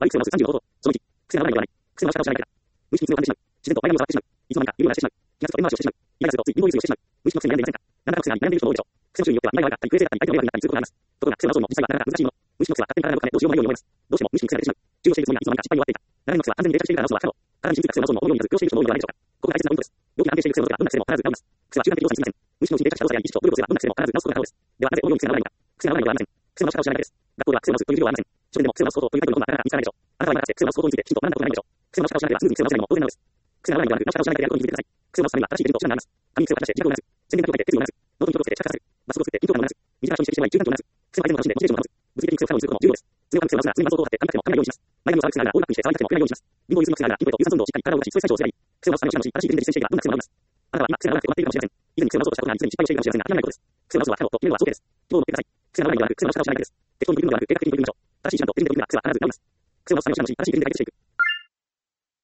バイクスマウス35度。その1、癖がないのではない。癖の仕方を知らないから。無意識に通を感じてしまう。自然と前髪を触ってしまう。いつの間にか指を鳴らしてしまう。気がつくと円回しをしてしまう。イライラするとついインボイスをしてしまう。無意識の癖に悩んでいませんか？なんだか癖が悩んでいる人も多いでしょう。癖の種類によっては意味があったり、不衛生だったり、相手の迷惑になったりすることがあります。ところが、癖を直すのも実際はなかなか難しいもの。無意識の癖は勝手に体の中でどうしようもないように思います。どうしても無意識に癖が出てしまう。重要しているつもりがいつの間にか失敗に終わっていた。長年の癖は完全に定着しているから直すのは不可能。体に染みついた癖を直すのも思うようにならず、苦労している人も多いのではないでしょうか。ここが大切なポイントです。病気が安定している癖の癖はどんな癖でも必ず治ります。癖は集団的動作に過ぎません。無意識のうちに定着した動作や意識と努力をすればどんな癖でも必ず治すことが可能です。ではなぜ思うように癖が治らないのか。癖が治らないのではありません。癖の直し方を知らないだけです。学校では癖を直すという授業はありません。書店でも癖を直すことというタイトルの本はなかなか見つからないでしょう。あなたは今かつて癖を直すことについてきちんと学んだことがないでしょう。癖の直し方を知らないではスムーズに癖を直せないのも当然なのです。癖が治らないのではなく、直し方を知らないだけであることに気づいてください。癖を直すためには正しい手順と手段があります。紙に癖をかざして自覚を促す。宣伝などを書いて決意を促す。ノートに気をつけて着火させる。バスを作って緊張感を促す。短い人に指摘してもらい中間と促す。癖を相手の楽しんでモチベーションを保つ。物理的に癖を可能にすることも重要です。強が癖を直すなら常に伴奏を立て、髪の毛も考えるようにします。前髪を触る癖があるなら大きくして触りかけも考えるようにします。貧乏ゆすの癖があるなら筋トレと有酸素運動をしっかり体を動かし、そういう最初をしてやり、癖を直すための手段をし、正しい手順で実践していけばどんな癖も治ります。あなたは今癖が治らなくて困っているかもしれません。以前に癖を直そうとしたことがあり、すでに失敗しているかもしれませんが、諦めないことです。癖を直すのは不可能と決めるのは想定です。希望を持ってください。癖が治らないのではなく、癖の直し方を知らないだけです。適当に取り組むのではなく、計画的に取り組みましょう。正しい手段と手順で取り組むのが癖は必ず治ります。癖を直すための手段をし、正しい手順で解決していく。